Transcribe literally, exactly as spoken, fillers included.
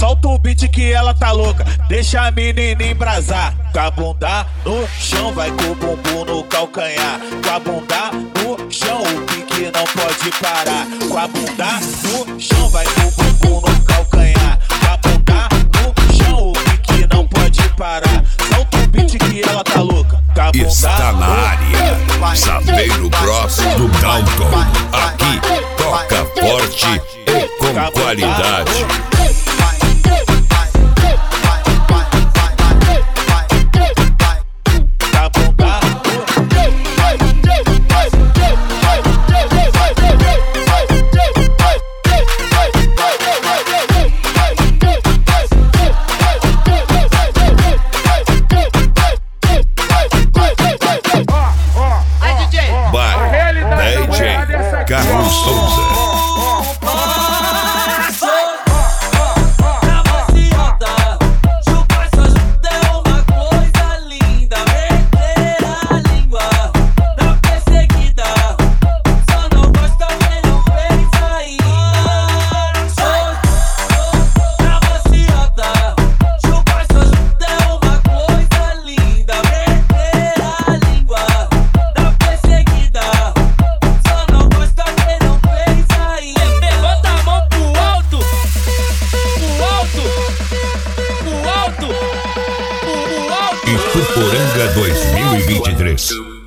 Solta o beat que ela tá louca, deixa a menina embrasar. Com a bunda no chão, vai com o bumbum no calcanhar. Com a bunda no chão, o pique não pode parar. Com a bunda no chão, vai com o bumbum no calcanhar. Com a bunda no chão, o pique não pode parar. Solta o beat que ela tá louca. Com a bunda está na área, Saveiro Bros do Dalton. Aqui toca forte e com qualidade. D J Carlos Souza. Ituporanga dois mil e vinte e três.